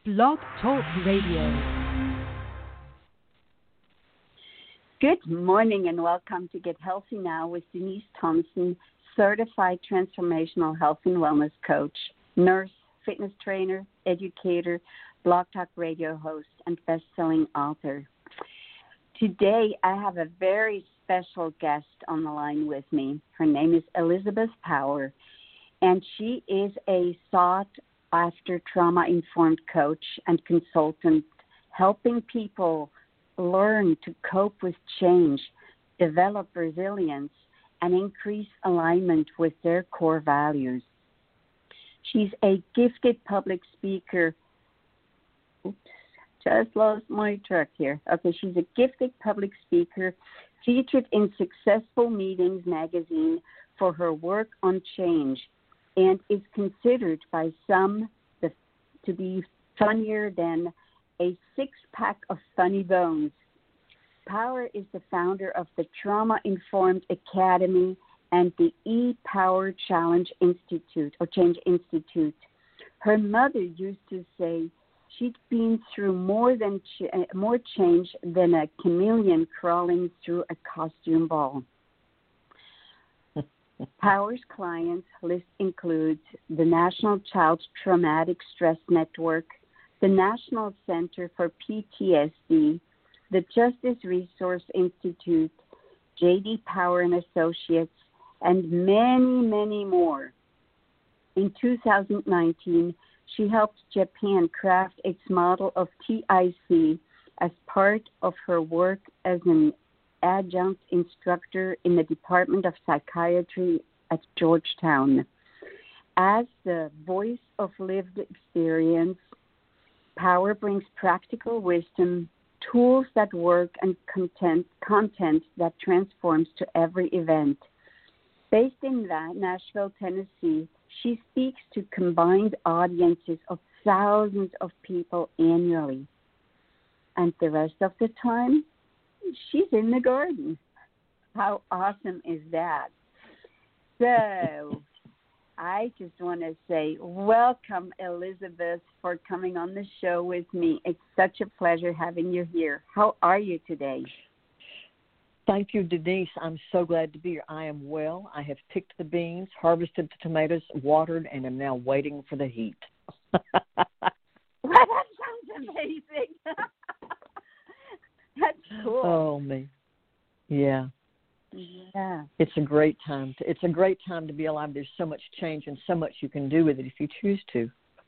Blog Talk Radio. Good morning and welcome to Get Healthy Now with Denise Thompson, certified transformational health and wellness coach, nurse, fitness trainer, educator, Blog Talk Radio host, and best-selling author. Today I have a very special guest on the line with me. Her name is Elizabeth Power, and she is a sought-after trauma-informed coach and consultant, helping people learn to cope with change, develop resilience, and increase alignment with their core values. She's a gifted public speaker. Oops, just lost my track here. Okay, she's a gifted public speaker featured in Successful Meetings magazine for her work on change and is considered by some to be funnier than a six-pack of funny bones. Power is the founder of the Trauma Informed Academy and the E-Power Challenge Institute, or Change Institute. Her mother used to say she'd been through more change than a chameleon crawling through a costume ball. Power's clients list includes the National Child Traumatic Stress Network, the National Center for PTSD, the Justice Resource Institute, J.D. Power and Associates, and many, many more. In 2019, she helped Japan craft its model of TIC as part of her work as an adjunct instructor in the Department of Psychiatry at Georgetown. As the voice of lived experience, Power brings practical wisdom, tools that work, and content that transforms to every event. Based in Nashville, Tennessee, she speaks to combined audiences of thousands of people annually. And the rest of the time, she's in the garden. How awesome is that? So I just want to say welcome, Elizabeth, for coming on the show with me. It's such a pleasure having you here. How are you today? Thank you, Denise. I'm so glad to be here. I am well. I have picked the beans, harvested the tomatoes, watered, and am now waiting for the heat. Well, that sounds amazing. That's cool. Oh, me. Yeah. Yeah. It's a great time. It's a great time to be alive. There's so much change and so much you can do with it if you choose to.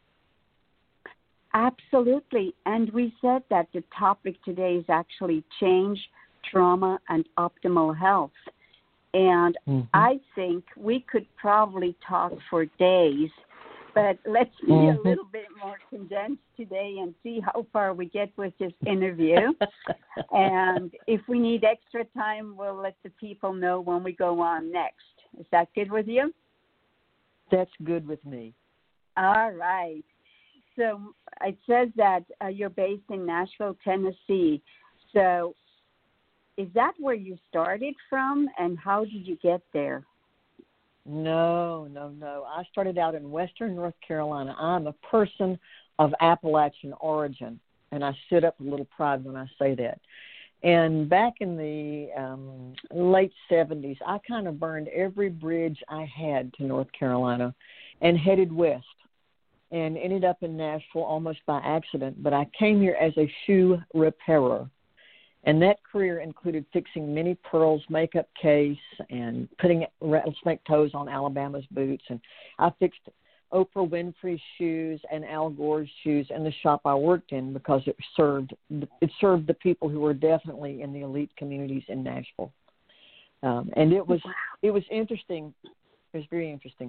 Absolutely. And we said that the topic today is actually change, trauma, and optimal health. And I think we could probably talk for days, but let's be a little bit more condensed today and see how far we get with this interview. And if we need extra time, we'll let the people know when we go on next. Is that good with you? That's good with me. All right. So it says that you're based in Nashville, Tennessee. So is that where you started from, and how did you get there? No. I started out in western North Carolina. I'm a person of Appalachian origin, and I sit up with a little pride when I say that. And back in the late 70s, I kind of burned every bridge I had to North Carolina and headed west and ended up in Nashville almost by accident. But I came here as a shoe repairer. And that career included fixing Minnie Pearl's makeup case and putting rattlesnake toes on Alabama's boots. And I fixed Oprah Winfrey's shoes and Al Gore's shoes in the shop I worked in because it served the people who were definitely in the elite communities in Nashville. And it was interesting. It was very interesting.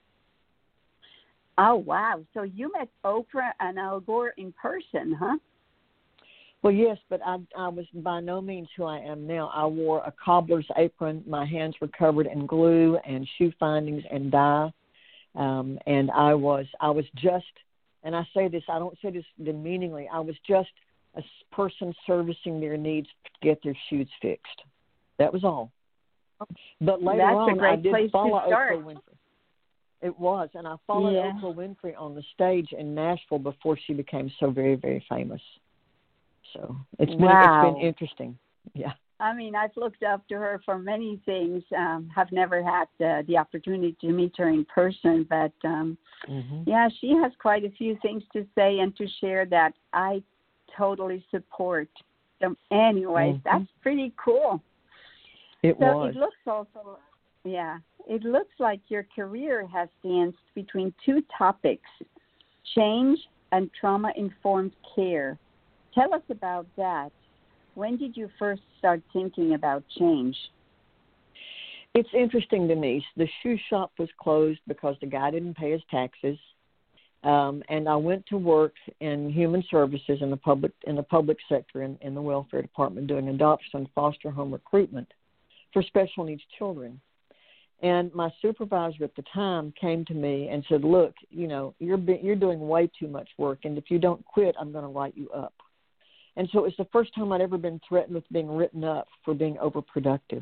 Oh, wow. So you met Oprah and Al Gore in person, huh? Well, yes, but I was by no means who I am now. I wore a cobbler's apron. My hands were covered in glue and shoe findings and dye. And I was just, and I say this, I don't say this demeaningly, I was just a person servicing their needs to get their shoes fixed. That was all. But later That's on, a great I did place follow to start. Oprah Winfrey. It was, and I followed Oprah Winfrey on the stage in Nashville before she became so very, very famous. So it's been interesting. Yeah. I mean, I've looked up to her for many things. Have never had the opportunity to meet her in person, but yeah, she has quite a few things to say and to share that I totally support. So anyways, that's pretty cool. It was. It looks also, it looks like your career has danced between two topics, change and trauma-informed care. Tell us about that. When did you first start thinking about change? It's interesting to me. The shoe shop was closed because the guy didn't pay his taxes, and I went to work in human services in the public sector in the welfare department doing adoption and foster home recruitment for special needs children. And my supervisor at the time came to me and said, "Look, you're doing way too much work, and if you don't quit, I'm going to write you up." And so it was the first time I'd ever been threatened with being written up for being overproductive.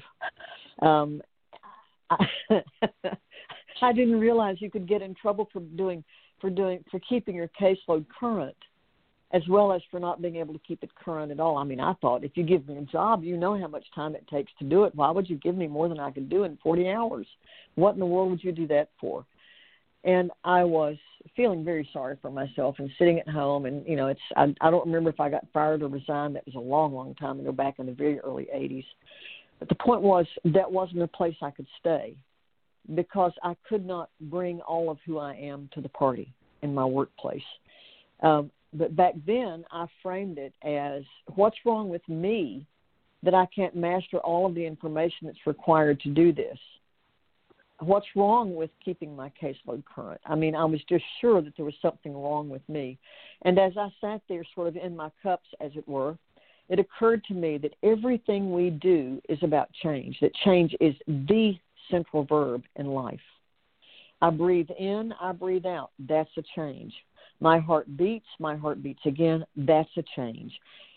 I didn't realize you could get in trouble for keeping your caseload current, as well as for not being able to keep it current at all. I mean, I thought, if you give me a job, you know how much time it takes to do it. Why would you give me more than I could do in 40 hours? What in the world would you do that for? And I was feeling very sorry for myself and sitting at home. And, I don't remember if I got fired or resigned. That was a long, long time ago, back in the very early 80s. But the point was, that wasn't a place I could stay because I could not bring all of who I am to the party in my workplace. But back then, I framed it as, what's wrong with me that I can't master all of the information that's required to do this? What's wrong with keeping my caseload current? I mean, I was just sure that there was something wrong with me. And as I sat there sort of in my cups, as it were, it occurred to me that everything we do is about change, that change is the central verb in life. I breathe in, I breathe out. That's a change. My heart beats again. That's a change.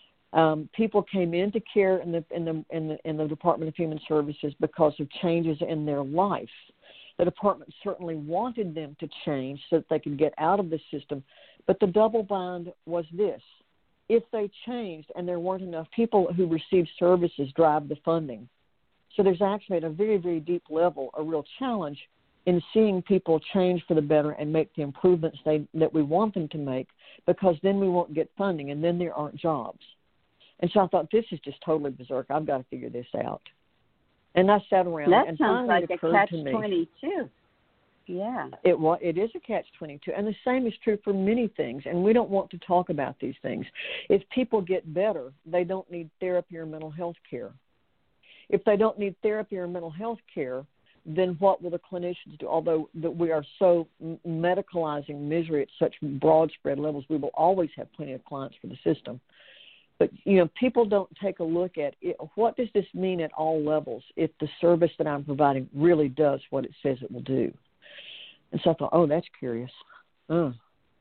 People came into care in the Department of Human Services because of changes in their life. The department certainly wanted them to change so that they could get out of the system, but the double bind was this: if they changed and there weren't enough people who received services, drive the funding. So there's actually, at a very, very deep level, a real challenge in seeing people change for the better and make the improvements that we want them to make, because then we won't get funding and then there aren't jobs. And so I thought, this is just totally berserk. I've got to figure this out. And I sat around, and finally it occurred to me. That sounds like a catch-22. Yeah. It is a catch-22. And the same is true for many things, and we don't want to talk about these things. If people get better, they don't need therapy or mental health care. If they don't need therapy or mental health care, then what will the clinicians do? Although that we are so medicalizing misery at such broad spread levels, we will always have plenty of clients for the system. But, people don't take a look at it. What does this mean at all levels if the service that I'm providing really does what it says it will do? And so I thought, that's curious. And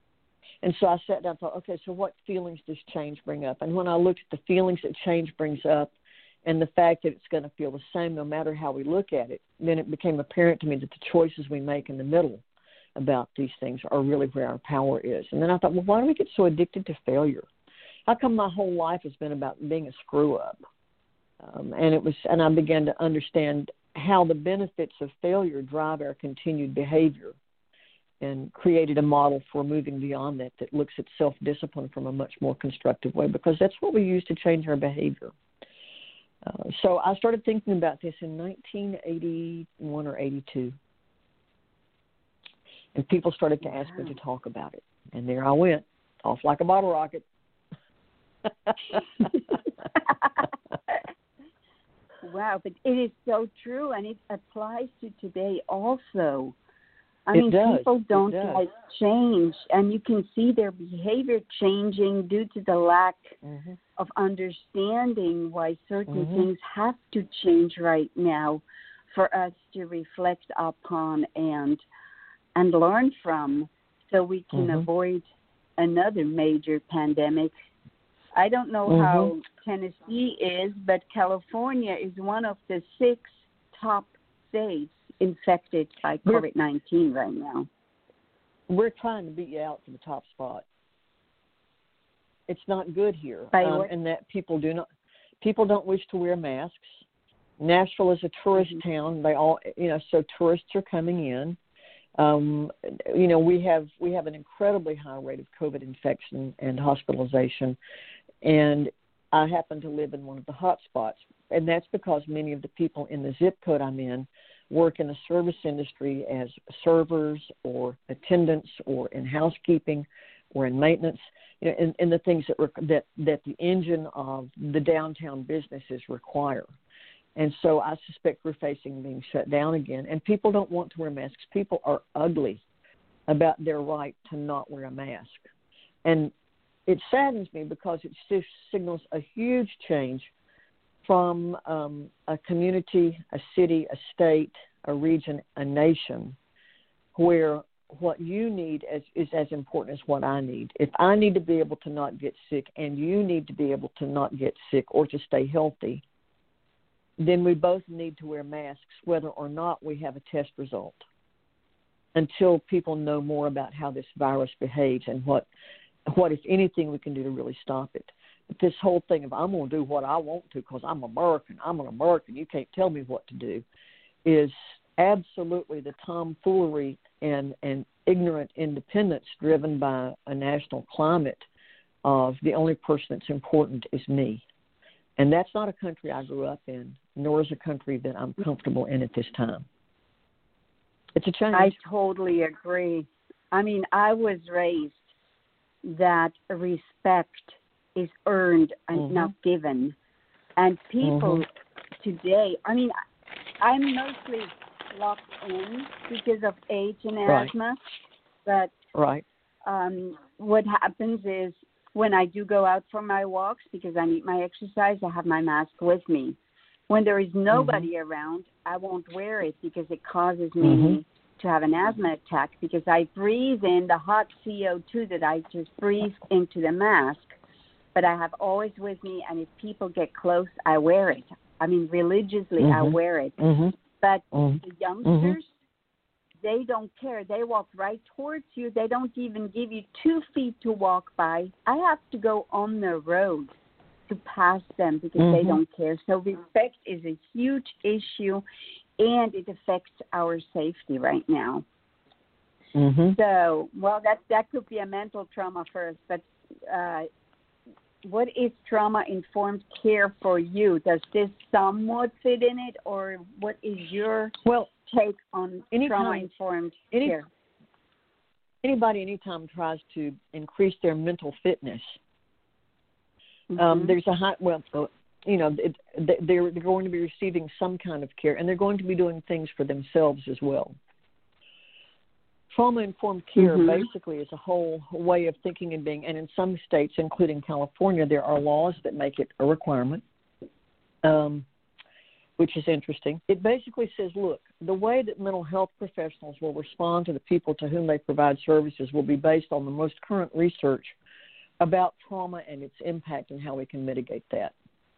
so I sat down and thought, okay, so what feelings does change bring up? And when I looked at the feelings that change brings up and the fact that it's going to feel the same no matter how we look at it, then it became apparent to me that the choices we make in the middle about these things are really where our power is. And then I thought, well, why do we get so addicted to failure? How come my whole life has been about being a screw-up? And I began to understand how the benefits of failure drive our continued behavior, and created a model for moving beyond that looks at self-discipline from a much more constructive way, because that's what we use to change our behavior. So I started thinking about this in 1981 or 82, and people started to ask me to talk about it. And there I went, off like a bottle rocket. Wow, but it is so true, and it applies to today also. I mean, people don't like change, and you can see their behavior changing due to the lack of understanding why certain things have to change right now for us to reflect upon and learn from, so we can avoid another major pandemic. I don't know how Tennessee is, but California is one of the 6 top states infected by COVID-19 right now. We're trying to beat you out to the top spot. It's not good here, and that people don't wish to wear masks. Nashville is a tourist town. They all, so tourists are coming in. We have an incredibly high rate of COVID infection and hospitalization, and I happen to live in one of the hot spots, and that's because many of the people in the zip code I'm in work in the service industry as servers or attendants or in housekeeping or in maintenance, and the things that the engine of the downtown businesses require. And so I suspect we're facing being shut down again. And people don't want to wear masks. People are ugly about their right to not wear a mask. And it saddens me because it just signals a huge change from a community, a city, a state, a region, a nation, where what you need is as important as what I need. If I need to be able to not get sick and you need to be able to not get sick or to stay healthy, then we both need to wear masks whether or not we have a test result, until people know more about how this virus behaves and what if anything, we can do to really stop it. But this whole thing of I'm going to do what I want to because I'm American, you can't tell me what to do, is absolutely the tomfoolery and ignorant independence driven by a national climate of the only person that's important is me. And that's not a country I grew up in, nor is a country that I'm comfortable in at this time. It's a change. I totally agree. I mean, I was raised that respect is earned and not given. And people today, I mean, I'm mostly locked in because of age and asthma. But what happens is, when I do go out for my walks, because I need my exercise, I have my mask with me. When there is nobody around, I won't wear it because it causes me to have an asthma attack, because I breathe in the hot CO2 that I just breathe into the mask. But I have always with me, and if people get close, I wear it. I mean, religiously, I wear it. But the youngsters, they don't care. They walk right towards you. They don't even give you 2 feet to walk by. I have to go on the road to pass them because they don't care. So respect is a huge issue, and it affects our safety right now. So, well, that could be a mental trauma first, but what is trauma-informed care for you? Does this somewhat fit in it, or what is your take on trauma-informed care? Anybody, anytime tries to increase their mental fitness, there's a high, they're going to be receiving some kind of care, and they're going to be doing things for themselves as well. Trauma-informed care basically is a whole way of thinking and being, and in some states, including California, there are laws that make it a requirement, which is interesting. It basically says, look, the way that mental health professionals will respond to the people to whom they provide services will be based on the most current research about trauma and its impact and how we can mitigate that.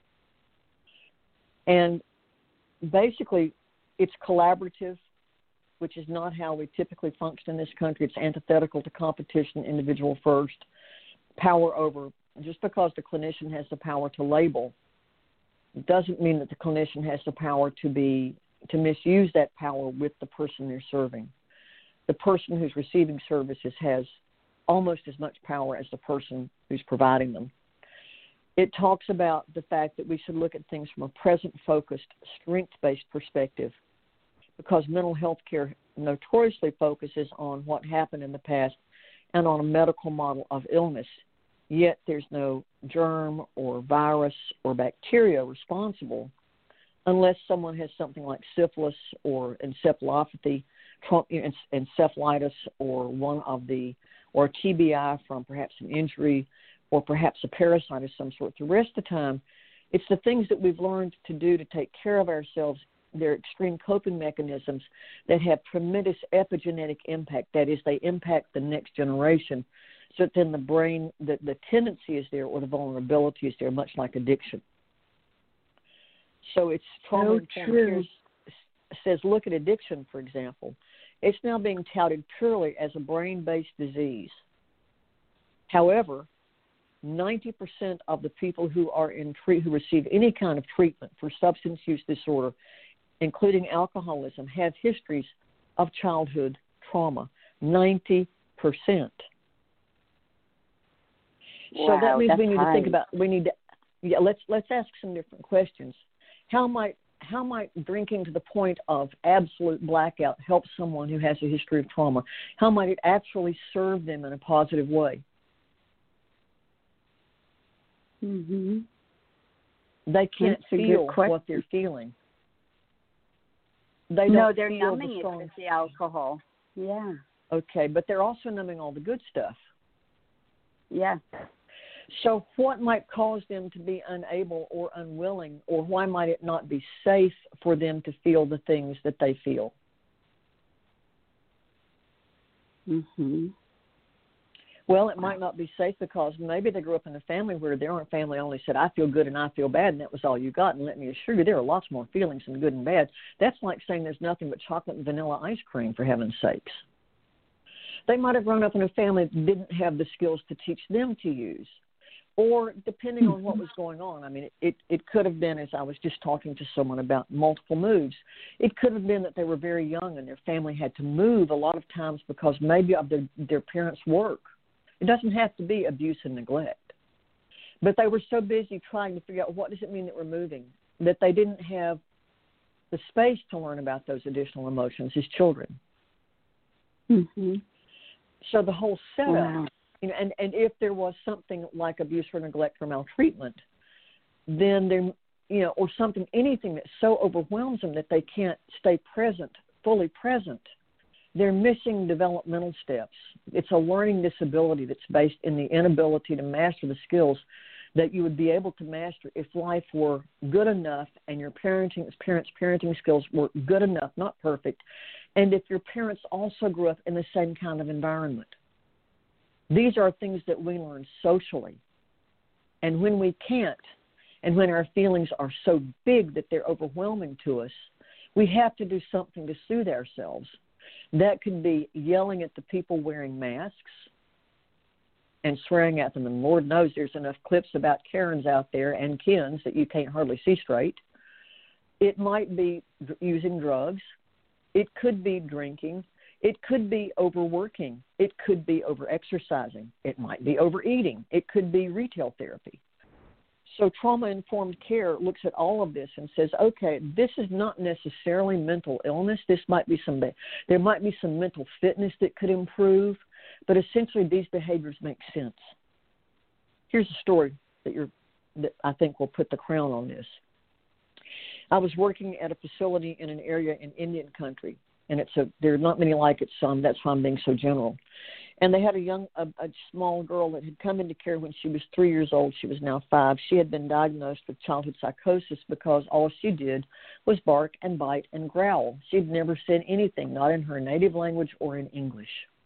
And basically, it's collaborative, which is not how we typically function in this country. It's antithetical to competition, individual first, power over. Just because the clinician has the power to label doesn't mean that the clinician has the power to misuse that power with the person they're serving. The person who's receiving services has almost as much power as the person who's providing them. It talks about the fact that we should look at things from a present-focused, strength-based perspective, because mental health care notoriously focuses on what happened in the past and on a medical model of illness, yet there's no germ or virus or bacteria responsible unless someone has something like syphilis or encephalopathy, encephalitis, or TBI from perhaps an injury or perhaps a parasite of some sort. The rest of the time, it's the things that we've learned to do to take care of ourselves. They're extreme coping mechanisms that have tremendous epigenetic impact. That is, they impact the next generation. So that then the brain, the tendency is there, or the vulnerability is there, much like addiction. So it's trauma-informed care says, look at addiction, for example. It's now being touted purely as a brain-based disease. However, 90% of the people who are who receive any kind of treatment for substance use disorder, including alcoholism, have histories of childhood trauma. 90%. Wow, So that means we need high. to think about. Let's ask some different questions. How might drinking to the point of absolute blackout help someone who has a history of trauma? How might it actually serve them in a positive way? Mm-hmm. They can't That's a good feel question. what they're feeling. They're feel numbing the it strong. with the alcohol. Yeah. Okay, but they're also numbing all the good stuff. Yeah. So what might cause them to be unable or unwilling, or why might it not be safe for them to feel the things that they feel? Mm-hmm. Well, it might not be safe because maybe they grew up in a family where their own family only said, I feel good and I feel bad, and that was all you got. And let me assure you, there are lots more feelings than good and bad. That's like saying there's nothing but chocolate and vanilla ice cream, for heaven's sakes. They might have grown up in a family that didn't have the skills to teach them to use. Or depending on what was going on. I mean, it could have been, as I was just talking to someone about multiple moves, it could have been that they were very young and their family had to move a lot of times because maybe of their parents' work. It doesn't have to be abuse and neglect. But they were so busy trying to figure out what does it mean that we're moving, that they didn't have the space to learn about those additional emotions as children. Mm-hmm. So the whole setup, Wow. and if there was something like abuse or neglect or maltreatment, then there, or something, anything that so overwhelms them that they can't stay present, fully present, they're missing developmental steps. It's a learning disability that's based in the inability to master the skills that you would be able to master if life were good enough and your parents' parenting skills were good enough, not perfect, and if your parents also grew up in the same kind of environment. These are things that we learn socially. And when we can't, and when our feelings are so big that they're overwhelming to us, we have to do something to soothe ourselves. That could be yelling at the people wearing masks and swearing at them. And Lord knows there's enough clips about Karens out there and Kens that you can't hardly see straight. It might be using drugs. It could be drinking. It could be overworking. It could be overexercising. It might be overeating. It could be retail therapy. So trauma-informed care looks at all of this and says, okay, this is not necessarily mental illness. There might be some mental fitness that could improve, but essentially these behaviors make sense. Here's a story that I think will put the crown on this. I was working at a facility in an area in Indian country, and there are not many like it, so that's why I'm being so general. And they had a small girl that had come into care when she was 3 years old. She was now 5. She had been diagnosed with childhood psychosis because all she did was bark and bite and growl. She'd never said anything, not in her native language or in English.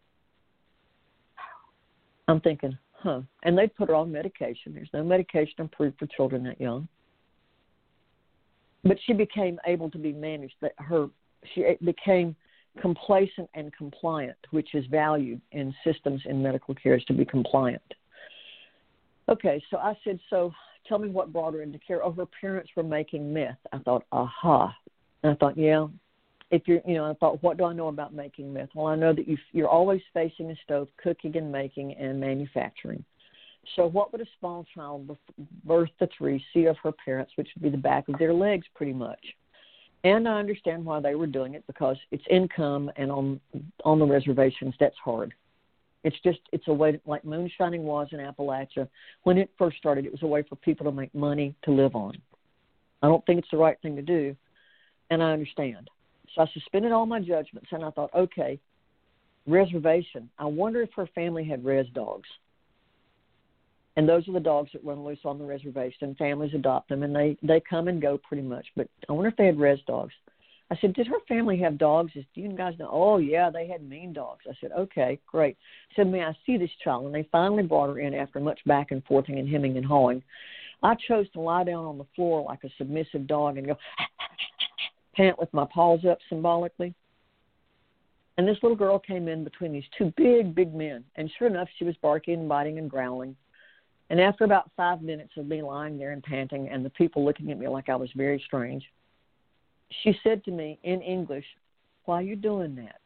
I'm thinking, And they put her on medication. There's no medication approved for children that young. But she became able to be managed. She became complacent and compliant, which is valued in systems in medical care, is to be compliant. Okay, so I said, so tell me what brought her into care. Oh, her parents were making meth. I thought, aha. And I thought, yeah, I thought, what do I know about making meth? Well, I know that you're always facing a stove, cooking and making and manufacturing. So what would a small child birth to 3 see of her parents, which would be the back of their legs pretty much? And I understand why they were doing it, because it's income, and on the reservations, that's hard. It's a way, like moonshining was in Appalachia. When it first started, it was a way for people to make money to live on. I don't think it's the right thing to do, and I understand. So I suspended all my judgments, and I thought, okay, reservation. I wonder if her family had res dogs. And those are the dogs that run loose on the reservation. Families adopt them, and they come and go pretty much. But I wonder if they had res dogs. I said, did her family have dogs? Do you guys know? Oh, yeah, they had mean dogs. I said, okay, great. I said, may I see this child? And they finally brought her in after much back and forthing and hemming and hawing. I chose to lie down on the floor like a submissive dog and go, pant with my paws up symbolically. And this little girl came in between these two big, big men. And sure enough, she was barking and biting and growling. And after about 5 minutes of me lying there and panting and the people looking at me like I was very strange, she said to me in English, "Why are you doing that?"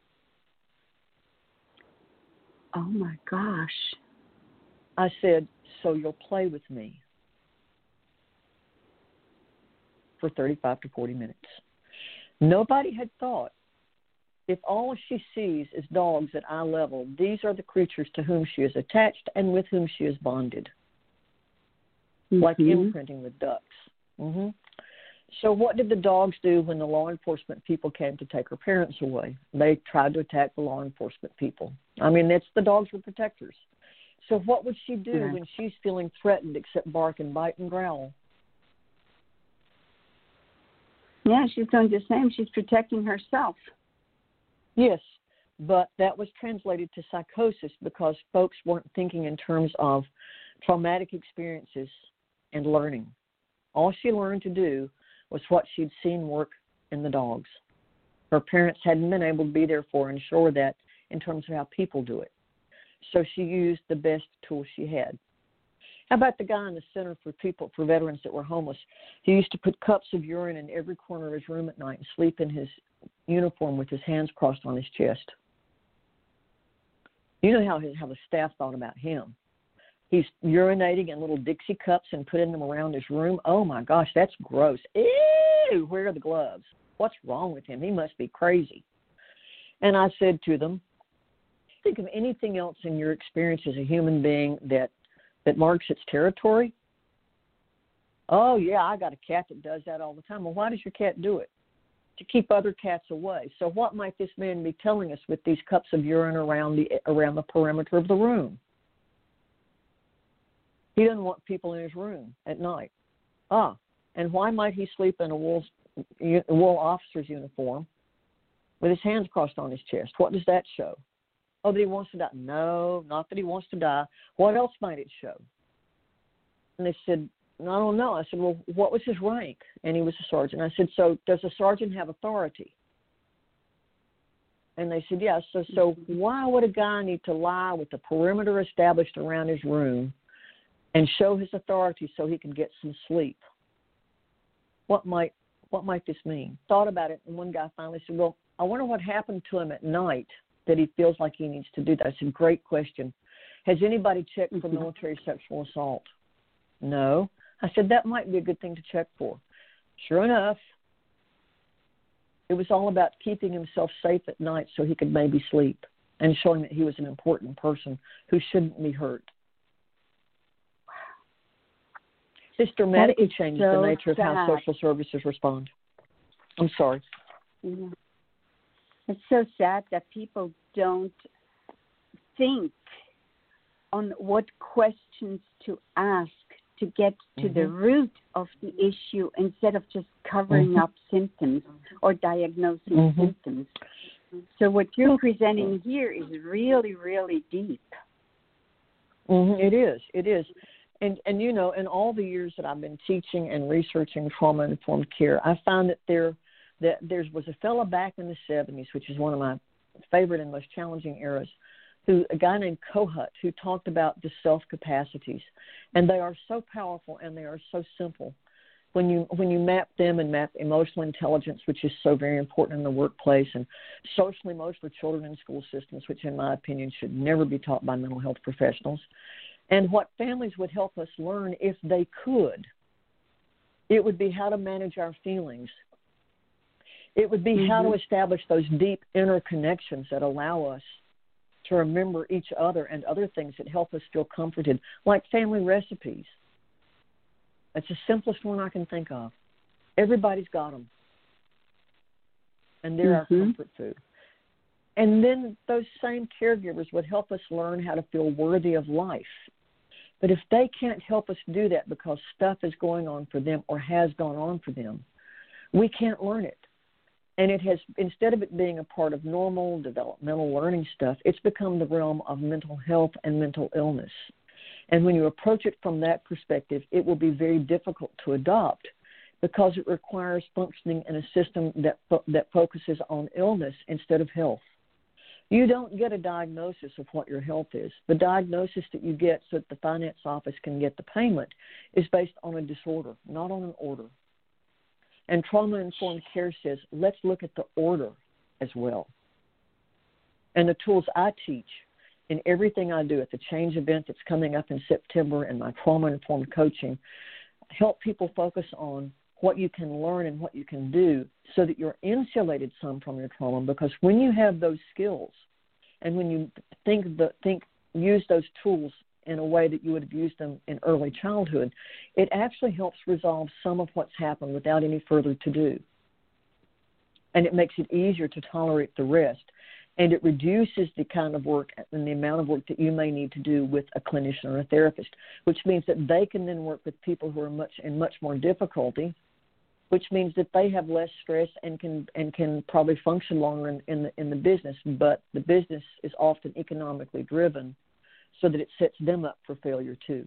Oh, my gosh. I said, "So you'll play with me," for 35 to 40 minutes. Nobody had thought, if all she sees is dogs at eye level, these are the creatures to whom she is attached and with whom she is bonded. Like imprinting with ducks. Mm-hmm. So what did the dogs do when the law enforcement people came to take her parents away? They tried to attack the law enforcement people. I mean, the dogs were protectors. So what would she do when she's feeling threatened except bark and bite and growl? Yeah, she's doing the same. She's protecting herself. Yes, but that was translated to psychosis because folks weren't thinking in terms of traumatic experiences and learning. All she learned to do was what she'd seen work in the dogs. Her parents hadn't been able to be there for her and show her that in terms of how people do it. So she used the best tool she had. How about the guy in the Center for Veterans that were homeless? He used to put cups of urine in every corner of his room at night and sleep in his uniform with his hands crossed on his chest. You know how the staff thought about him. He's urinating in little Dixie cups and putting them around his room. Oh, my gosh, that's gross. Ew, where are the gloves? What's wrong with him? He must be crazy. And I said to them, think of anything else in your experience as a human being that marks its territory. Oh, yeah, I got a cat that does that all the time. Well, why does your cat do it? To keep other cats away. So what might this man be telling us with these cups of urine around the perimeter of the room? He doesn't want people in his room at night. And why might he sleep in a wool officer's uniform with his hands crossed on his chest? What does that show? Oh, that he wants to die. No, not that he wants to die. What else might it show? And they said, I don't know. I said, well, what was his rank? And he was a sergeant. I said, so does a sergeant have authority? And they said, yes. So why would a guy need to lie with the perimeter established around his room and show his authority so he can get some sleep? What might this mean? Thought about it, and one guy finally said, well, I wonder what happened to him at night that he feels like he needs to do that. I said, great question. Has anybody checked for military sexual assault? No. I said, that might be a good thing to check for. Sure enough, it was all about keeping himself safe at night so he could maybe sleep and showing that he was an important person who shouldn't be hurt. This dramatically changes the nature of how social services respond. I'm sorry. Yeah. It's so sad that people don't think on what questions to ask to get to the root of the issue instead of just covering up symptoms or diagnosing symptoms. So what you're presenting here is really, really deep. It is. And you know, in all the years that I've been teaching and researching trauma-informed care, I found that there was a fellow back in the 70s, which is one of my favorite and most challenging eras, a guy named Kohut, who talked about the self-capacities. And they are so powerful and they are so simple. When you map them and map emotional intelligence, which is so very important in the workplace, and social emotional children in school systems, which in my opinion should never be taught by mental health professionals, and what families would help us learn if they could, it would be how to manage our feelings. It would be how to establish those deep inner connections that allow us to remember each other and other things that help us feel comforted, like family recipes. That's the simplest one I can think of. Everybody's got them. And they're our comfort food. And then those same caregivers would help us learn how to feel worthy of life. But if they can't help us do that because stuff is going on for them or has gone on for them, we can't learn it. And it has, instead of it being a part of normal developmental learning stuff, it's become the realm of mental health and mental illness. And when you approach it from that perspective, it will be very difficult to adopt because it requires functioning in a system that focuses on illness instead of health. You don't get a diagnosis of what your health is. The diagnosis that you get so that the finance office can get the payment is based on a disorder, not on an order. And trauma-informed care says, let's look at the order as well. And the tools I teach in everything I do at the Change event that's coming up in September and my trauma-informed coaching help people focus on what you can learn and what you can do so that you're insulated some from your trauma, because when you have those skills and when you use those tools in a way that you would have used them in early childhood, it actually helps resolve some of what's happened without any further to do. And it makes it easier to tolerate the rest. And it reduces the kind of work and the amount of work that you may need to do with a clinician or a therapist, which means that they can then work with people who are in much more difficulty, which means that they have less stress and can probably function longer in the business. But the business is often economically driven, so that it sets them up for failure too.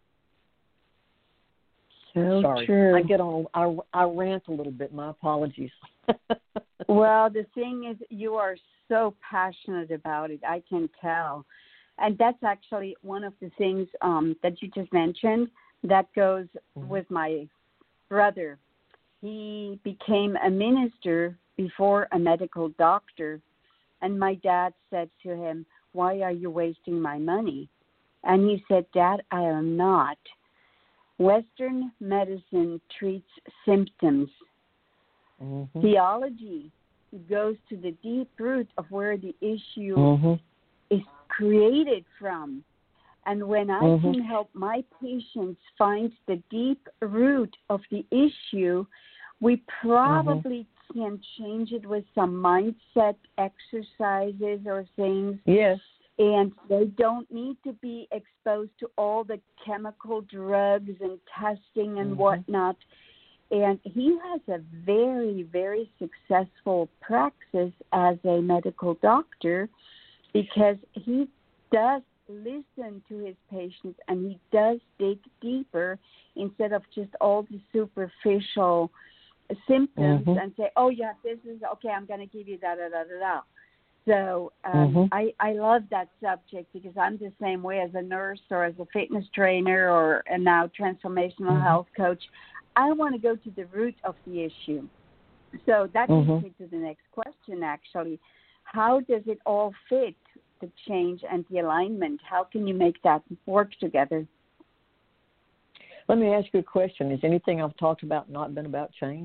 So Sorry, true. I rant a little bit. My apologies. Well, the thing is, you are so passionate about it. I can tell. And that's actually one of the things that you just mentioned that goes with my brother. He became a minister before a medical doctor. And my dad said to him, "Why are you wasting my money?" And he said, "Dad, I am not. Western medicine treats symptoms. Theology goes to the deep root of where the issue is created from. And when I can help my patients find the deep root of the issue, we probably can change it with some mindset exercises or things. Yes. And they don't need to be exposed to all the chemical drugs and testing and whatnot. And he has a very, very successful praxis as a medical doctor because he does listen to his patients and he does dig deeper instead of just all the superficial symptoms and say, "Oh, yeah, this is okay, I'm going to give you da-da-da-da-da." So I love that subject because I'm the same way as a nurse or as a fitness trainer and now transformational health coach. I want to go to the root of the issue. So that leads me to the next question, actually. How does it all fit, the change and the alignment? How can you make that work together? Let me ask you a question. Has anything I've talked about not been about change?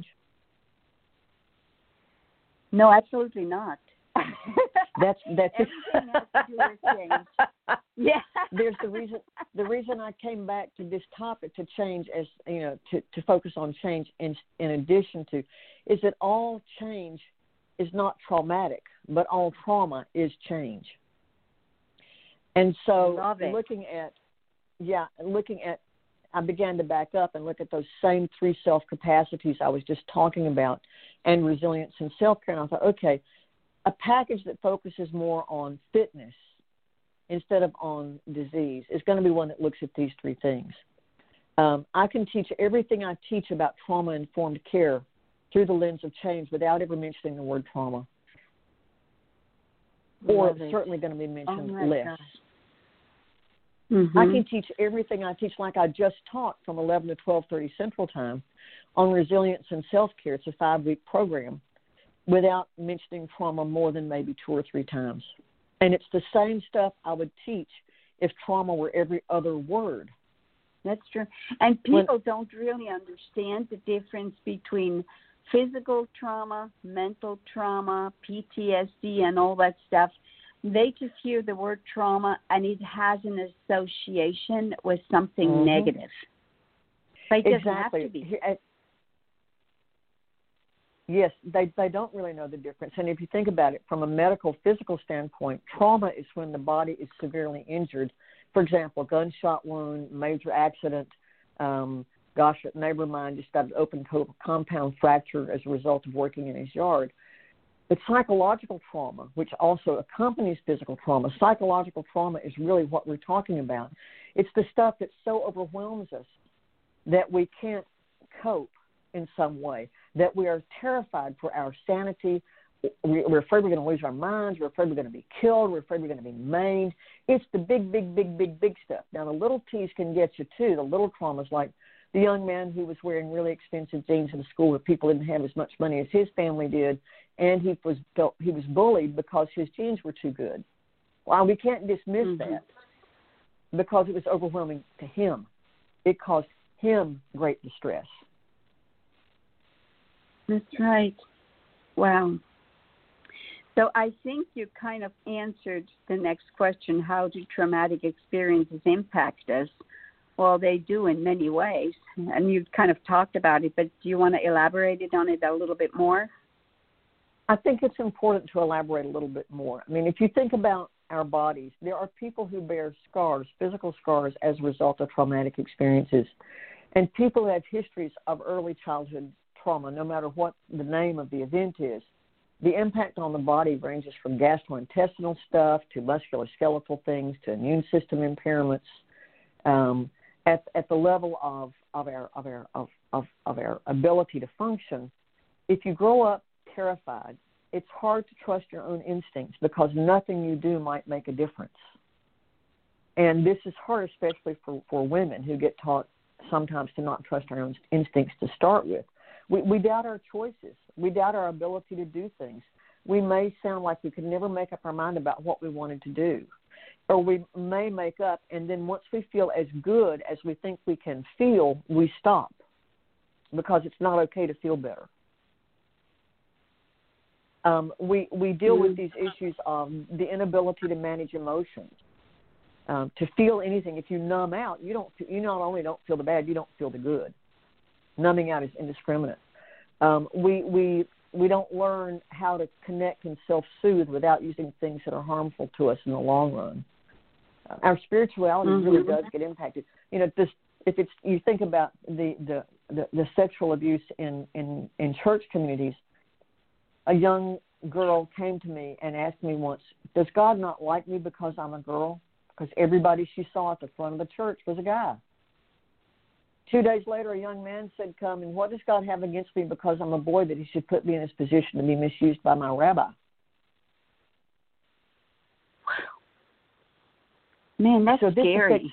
No, absolutely not. That's Everything has to do with change. Yeah. There's the reason I came back to this topic, to change, as you know, to focus on change in addition to, is that all change is not traumatic, but all trauma is change. And so looking at I began to back up and look at those same three self-capacities I was just talking about, and resilience and self-care. And I thought, okay, a package that focuses more on fitness instead of on disease is going to be one that looks at these three things. I can teach everything I teach about trauma-informed care through the lens of change without ever mentioning the word trauma. Or it's certainly going to be mentioned less. I can teach everything I teach, like I just taught from 11 to 12:30 Central Time on resilience and self-care. It's a 5-week program without mentioning trauma more than maybe 2 or 3 times. And it's the same stuff I would teach if trauma were every other word. That's true. And people don't really understand the difference between physical trauma, mental trauma, PTSD, and all that stuff. They just hear the word trauma, and it has an association with something negative. But it doesn't have to be. Yes, they don't really know the difference. And if you think about it from a medical, physical standpoint, trauma is when the body is severely injured. For example, gunshot wound, major accident. A neighbor of mine just got an open compound fracture as a result of working in his yard. But psychological trauma, which also accompanies physical trauma, psychological trauma is really what we're talking about. It's the stuff that so overwhelms us that we can't cope in some way, that we are terrified for our sanity. We're afraid we're going to lose our minds. We're afraid we're going to be killed. We're afraid we're going to be maimed. It's the big, big, big, big, big stuff. Now, the little T's can get you, too. The little traumas, like the young man who was wearing really expensive jeans in school where people didn't have as much money as his family did, and he was bullied because his jeans were too good. Well, we can't dismiss that because it was overwhelming to him. It caused him great distress. That's right. Wow. So I think you kind of answered the next question, how do traumatic experiences impact us? Well, they do in many ways, and you've kind of talked about it, but do you want to elaborate on it a little bit more? I think it's important to elaborate a little bit more. I mean, if you think about our bodies, there are people who bear scars, physical scars, as a result of traumatic experiences. And people who have histories of early childhood trauma, no matter what the name of the event is. The impact on the body ranges from gastrointestinal stuff to musculoskeletal things to immune system impairments. At the level of our ability to function, if you grow up terrified, it's hard to trust your own instincts because nothing you do might make a difference. And this is hard, especially for women who get taught sometimes to not trust our own instincts to start with. We doubt our choices. We doubt our ability to do things. We may sound like we could never make up our mind about what we wanted to do. Or we may make up, and then once we feel as good as we think we can feel, we stop because it's not okay to feel better. We deal with these issues of the inability to manage emotions, to feel anything. If you numb out, you not only don't feel the bad, you don't feel the good. Numbing out is indiscriminate. We don't learn how to connect and self-soothe without using things that are harmful to us in the long run. Our spirituality really does get impacted. You know, you think about the sexual abuse in church communities. A young girl came to me and asked me once, "Does God not like me because I'm a girl?" Because everybody she saw at the front of the church was a guy. 2 days later, a young man said, "Come, and what does God have against me because I'm a boy that he should put me in this position to be misused by my rabbi?" Man, that's scary.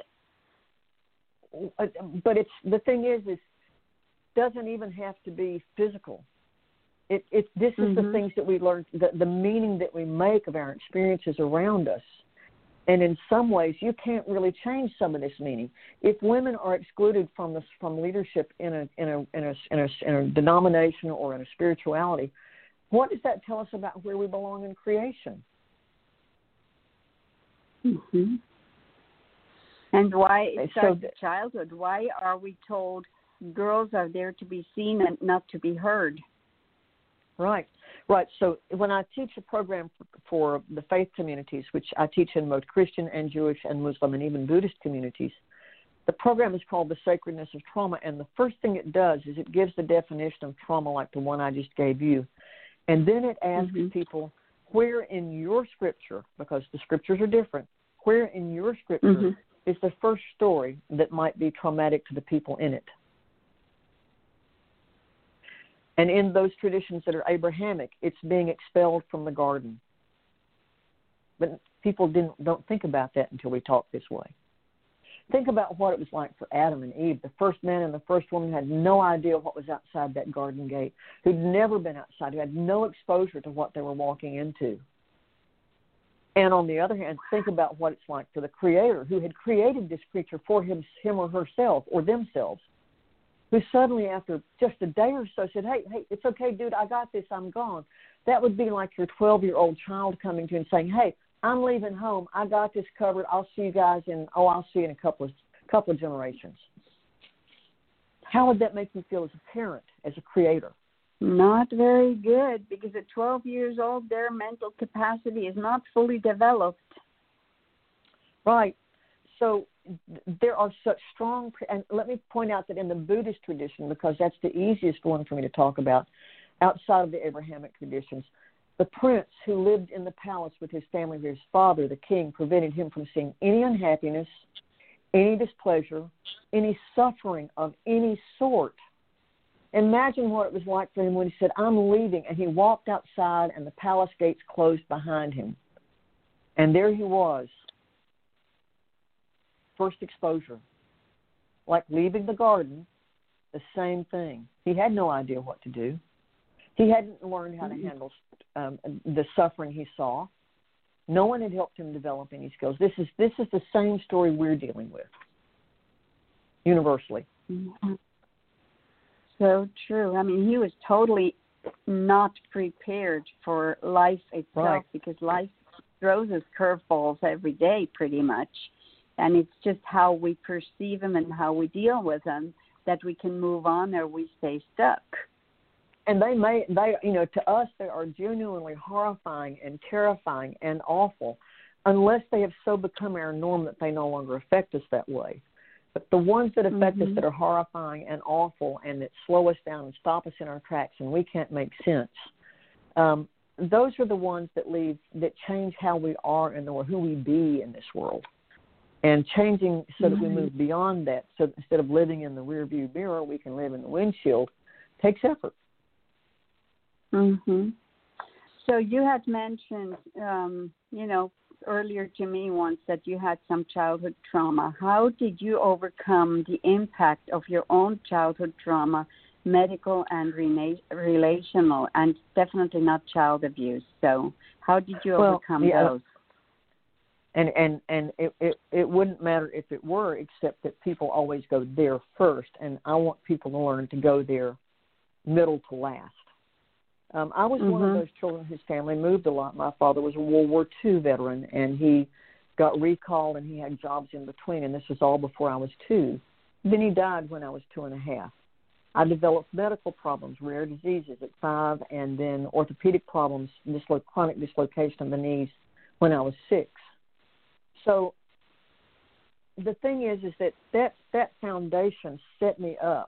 But the thing is doesn't even have to be physical. This is the things that we learn, the meaning that we make of our experiences around us. And in some ways, you can't really change some of this meaning. If women are excluded from leadership in a denomination or in a spirituality, what does that tell us about where we belong in creation? Mm-hmm. And why it starts at childhood? Why are we told girls are there to be seen and not to be heard? Right. So when I teach a program for the faith communities, which I teach in both Christian and Jewish and Muslim and even Buddhist communities, the program is called The Sacredness of Trauma. And the first thing it does is it gives the definition of trauma like the one I just gave you. And then it asks people, where in your scripture, because the scriptures are different, where in your scripture is the first story that might be traumatic to the people in it? And in those traditions that are Abrahamic, it's being expelled from the garden. But people don't think about that until we talk this way. Think about what it was like for Adam and Eve. The first man and the first woman had no idea what was outside that garden gate, who'd never been outside, who had no exposure to what they were walking into. And on the other hand, think about what it's like for the Creator, who had created this creature for him or herself or themselves, who suddenly after just a day or so said, hey, it's okay, dude, I got this, I'm gone. That would be like your 12-year-old child coming to you and saying, hey, I'm leaving home, I got this covered, I'll see you guys I'll see you in a couple of generations. How would that make you feel as a parent, as a creator? Not very good, because at 12 years old, their mental capacity is not fully developed. Right. So there are such strong, and let me point out that in the Buddhist tradition, because that's the easiest one for me to talk about, outside of the Abrahamic traditions, the prince who lived in the palace with his family, his father, the king, prevented him from seeing any unhappiness, any displeasure, any suffering of any sort. Imagine what it was like for him when he said, I'm leaving, and he walked outside and the palace gates closed behind him. And there he was, first exposure. Like leaving the garden, the same thing. He had no idea what to do. He hadn't learned how to handle the suffering he saw. No one had helped him develop any skills. This is the same story we're dealing with, universally. Mm-hmm. So true. I mean, he was totally not prepared for life itself, because life throws us curveballs every day pretty much. And it's just how we perceive them and how we deal with them that we can move on or we stay stuck. And to us, they are genuinely horrifying and terrifying and awful unless they have so become our norm that they no longer affect us that way. But the ones that affect us that are horrifying and awful and that slow us down and stop us in our tracks and we can't make sense, those are the ones that change how we are and who we be in this world. And changing so that we move beyond that. So instead of living in the rearview mirror, we can live in the windshield. Takes effort. Mm-hmm. So you had mentioned, earlier to me once that you had some childhood trauma. How did you overcome the impact of your own childhood trauma, medical and relational, and definitely not child abuse? So how did you overcome those? And it wouldn't matter if it were, except that people always go there first, and I want people to learn to go there middle to last. I was one of those children whose family moved a lot. My father was a World War II veteran, and he got recalled, and he had jobs in between, and this was all before I was 2. Then he died when I was 2.5. I developed medical problems, rare diseases at 5, and then orthopedic problems, chronic dislocation of the knees when I was 6. So the thing is that foundation set me up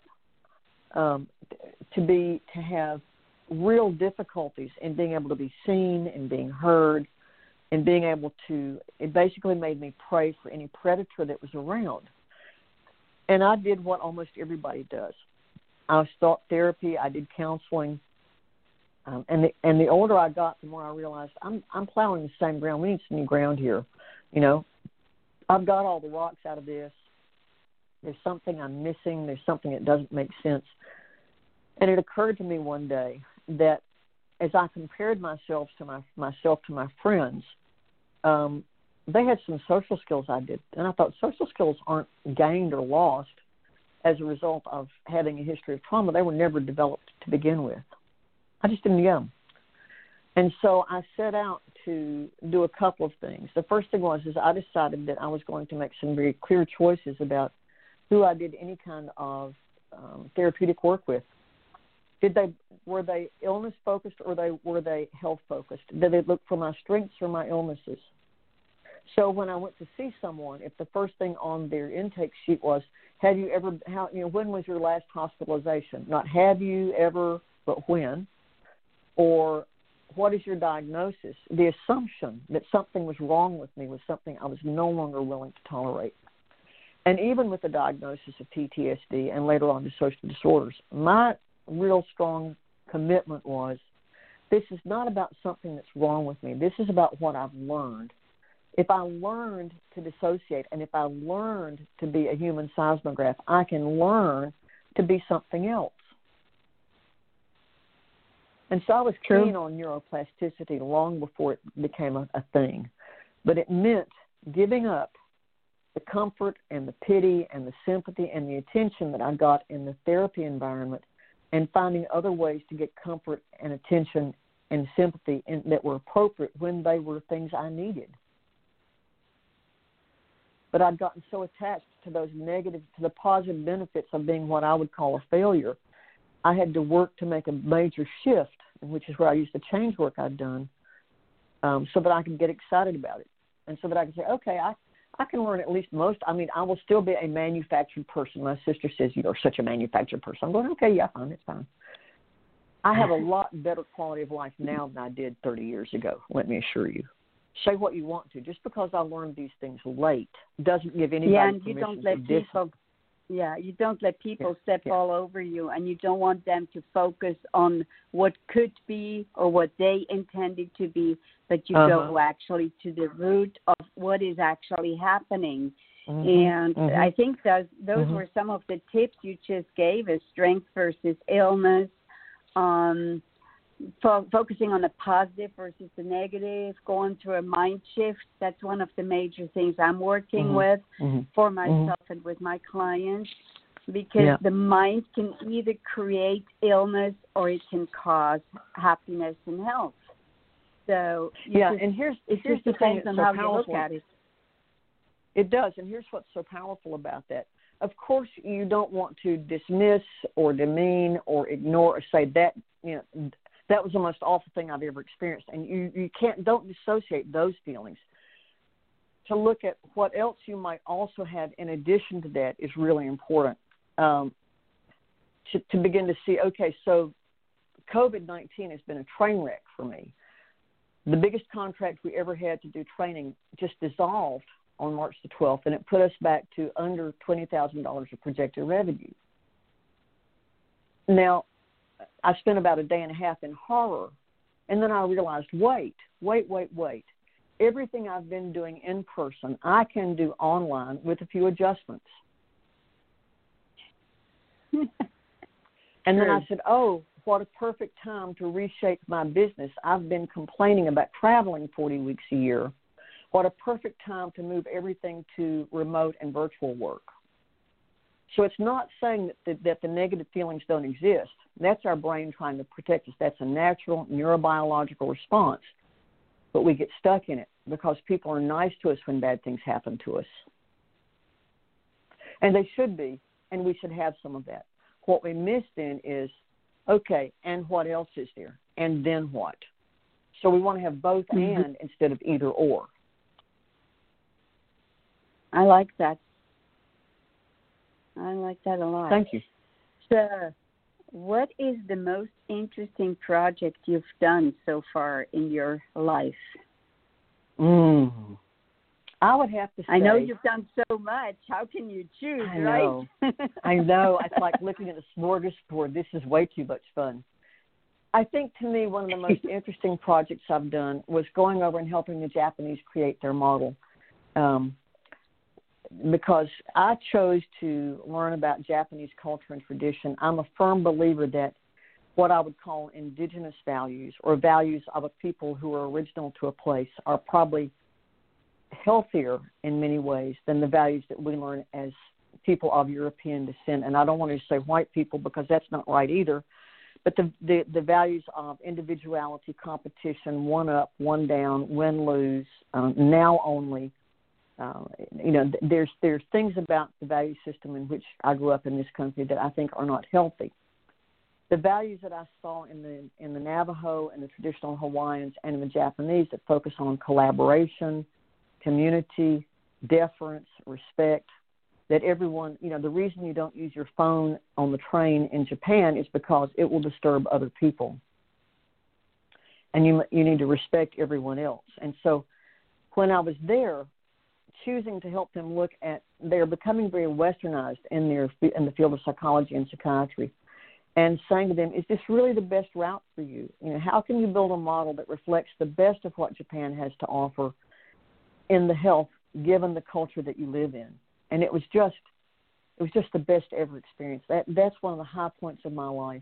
to have real difficulties in being able to be seen and being heard and being able to, it basically made me pray for any predator that was around. And I did what almost everybody does. I sought therapy, I did counseling, and the older I got, the more I realized I'm plowing the same ground. We need some new ground here. I've got all the rocks out of this. There's something I'm missing. There's something that doesn't make sense. And it occurred to me one day that as I compared myself to my friends, they had some social skills I did. And I thought social skills aren't gained or lost as a result of having a history of trauma. They were never developed to begin with. I just didn't get them. And so I set out to do a couple of things. The first thing was I decided that I was going to make some very clear choices about who I did any kind of therapeutic work with. Were they illness focused or were they health focused? Did they look for my strengths or my illnesses? So when I went to see someone, if the first thing on their intake sheet was, when was your last hospitalization? Not have you ever, but when? Or what is your diagnosis? The assumption that something was wrong with me was something I was no longer willing to tolerate. And even with the diagnosis of PTSD and later on dissociative disorders, my real strong commitment was, this is not about something that's wrong with me. This is about what I've learned. If I learned to dissociate and if I learned to be a human seismograph, I can learn to be something else. And so I was keen on neuroplasticity long before it became a thing. But it meant giving up the comfort and the pity and the sympathy and the attention that I got in the therapy environment and finding other ways to get comfort and attention and sympathy that were appropriate when they were things I needed. But I'd gotten so attached to those negative, to the positive benefits of being what I would call a failure, I had to work to make a major shift, which is where I used the change work I'd done, so that I could get excited about it. And so that I could say, okay, I can learn at least most. I mean, I will still be a manufactured person. My sister says, you are such a manufactured person. I'm going, okay, yeah, fine, it's fine. I have a lot better quality of life now than I did 30 years ago, let me assure you. Say what you want to. Just because I learned these things late doesn't give anybody permission to Yeah, you don't let people step Yeah. all over you, and you don't want them to focus on what could be or what they intended to be, but you go actually to the root of what is actually happening. And I think those were some of the tips you just gave us: strength versus illness, focusing on the positive versus the negative, going through a mind shift. That's one of the major things I'm working with for myself and with my clients, because the mind can either create illness or it can cause happiness and health. So and here's the thing depends on so how powerful. you look at it. It does, and here's what's so powerful about that. Of course, you don't want to dismiss or demean or ignore or say that that was the most awful thing I've ever experienced, and you don't dissociate those feelings. To look at what else you might also have in addition to that is really important. To begin to see, okay, so COVID-19 has been a train wreck for me. The biggest contract we ever had to do training just dissolved on March the 12th, and it put us back to under $20,000 of projected revenue. Now, I spent about a day and a half in horror, and then I realized, wait. Everything I've been doing in person, I can do online with a few adjustments. And then I said, oh, what a perfect time to reshape my business. I've been complaining about traveling 40 weeks a year. What a perfect time to move everything to remote and virtual work. So it's not saying that the negative feelings don't exist. That's our brain trying to protect us. That's a natural neurobiological response. But we get stuck in it because people are nice to us when bad things happen to us. And they should be, and we should have some of that. What we miss then is, okay, and what else is there? And then what? So we want to have both and instead of either or. I like that. I like that a lot. Thank you. So, what is the most interesting project you've done so far in your life? I would have to say... I know you've done so much. How can you choose, right? I know. It's like looking at a smorgasbord. This is way too much fun. I think, to me, one of the most interesting projects I've done was going over and helping the Japanese create their model. Because I chose to learn about Japanese culture and tradition. I'm a firm believer that what I would call indigenous values, or values of a people who are original to a place, are probably healthier in many ways than the values that we learn as people of European descent. And I don't want to say white people, because that's not right either. But the values of individuality, competition, one up, one down, win, lose, now only. There's things about the value system in which I grew up in this country that I think are not healthy. The values that I saw in the Navajo and the traditional Hawaiians and in the Japanese that focus on collaboration, community, deference, respect, that everyone, the reason you don't use your phone on the train in Japan is because it will disturb other people. And you need to respect everyone else. And so when I was there, choosing to help them look at, they're becoming very westernized in the field of psychology and psychiatry, and saying to them, is this really the best route for you? How can you build a model that reflects the best of what Japan has to offer in the health, given the culture that you live in? And it was just the best ever experience. That's one of the high points of my life.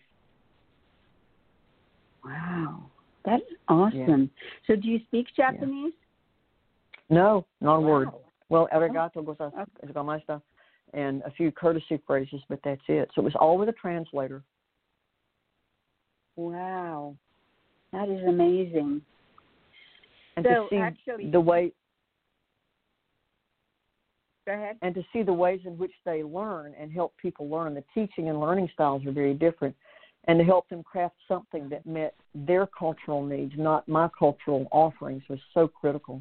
Wow, that's awesome. Yeah. So do you speak Japanese? Yeah. No, not a word. Well, arigato gozaimashita, and a few courtesy phrases, but that's it. So it was all with a translator. Wow, that is amazing. And to see the way... Go ahead. And to see the ways in which they learn and help people learn. The teaching and learning styles are very different. And to help them craft something that met their cultural needs, not my cultural offerings, was so critical.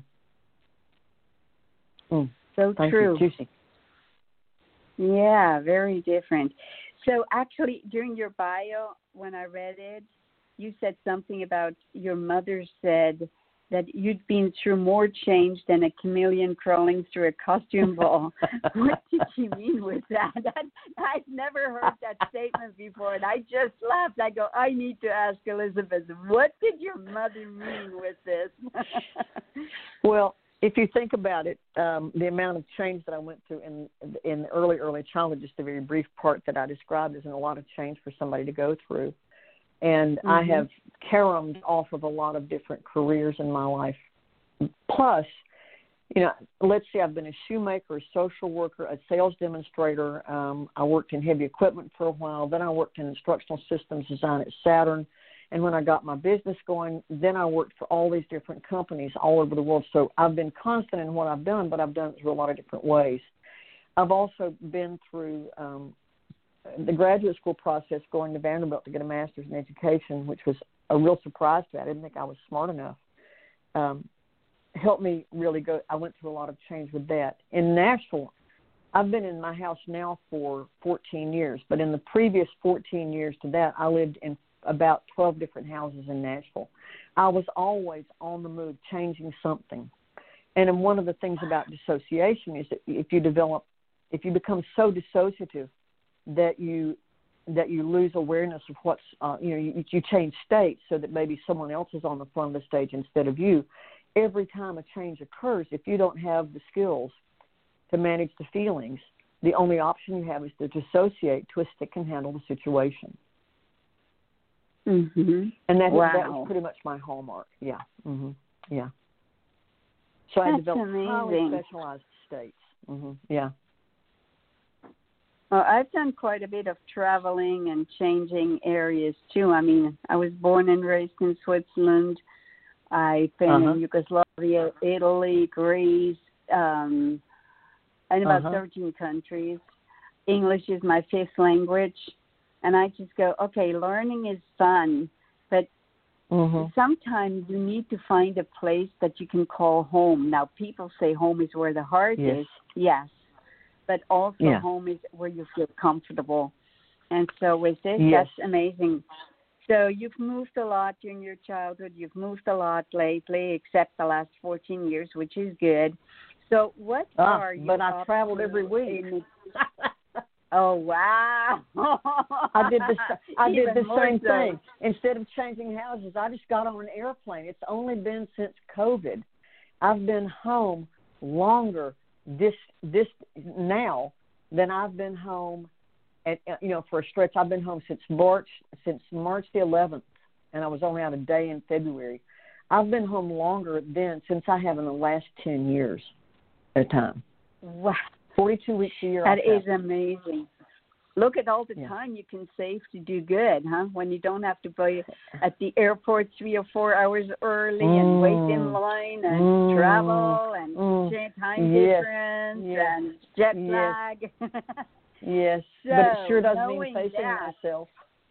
So Thank true. You, Juicy. Yeah, very different. So actually, during your bio, when I read it, you said something about your mother said that you'd been through more change than a chameleon crawling through a costume ball. What did she mean with that? I've never heard that statement before, and I just laughed. I go, I need to ask Elizabeth, what did your mother mean with this? Well, if you think about it, the amount of change that I went through in early childhood, just the very brief part that I described, isn't a lot of change for somebody to go through. And I have caromed off of a lot of different careers in my life. Plus, let's say I've been a shoemaker, a social worker, a sales demonstrator. I worked in heavy equipment for a while. Then I worked in instructional systems design at Saturn. And when I got my business going, then I worked for all these different companies all over the world. So I've been constant in what I've done, but I've done it through a lot of different ways. I've also been through the graduate school process, going to Vanderbilt to get a master's in education, which was a real surprise to me. I didn't think I was smart enough. Helped me really go. I went through a lot of change with that. In Nashville, I've been in my house now for 14 years, but in the previous 14 years to that, I lived in about 12 different houses in Nashville. I was always on the move, changing something. And one of the things about dissociation is that if you become so dissociative that you lose awareness of what's, you change states so that maybe someone else is on the front of the stage instead of you. Every time a change occurs, if you don't have the skills to manage the feelings, the only option you have is to dissociate, twist it, and handle the situation. Mm-hmm. And that was pretty much my hallmark. Yeah. Mm-hmm. Yeah. So I developed highly specialized states. Mm-hmm. Yeah. Well, I've done quite a bit of traveling and changing areas too. I mean, I was born and raised in Switzerland. I've been in Yugoslavia, Italy, Greece, and about 13 countries. English is my fifth language. And I just go, okay, learning is fun, but sometimes you need to find a place that you can call home. Now, people say home is where the heart is. Yes. But also home is where you feel comfortable. And so with this, that's amazing. So you've moved a lot during your childhood. You've moved a lot lately, except the last 14 years, which is good. So what are you But I traveled every week. Oh, wow. I did the same thing. Instead of changing houses, I just got on an airplane. It's only been since COVID. I've been home longer this now than I've been home for a stretch. I've been home since March the 11th, and I was only out a day in February. I've been home longer since I have in the last 10 years at a time. Wow. 42 weeks a year. That is amazing. Look at all the time you can save to do good, huh? When you don't have to be at the airport 3 or 4 hours early and wait in line and travel and time difference and jet lag. Yes, So, but it sure does mean facing yourself.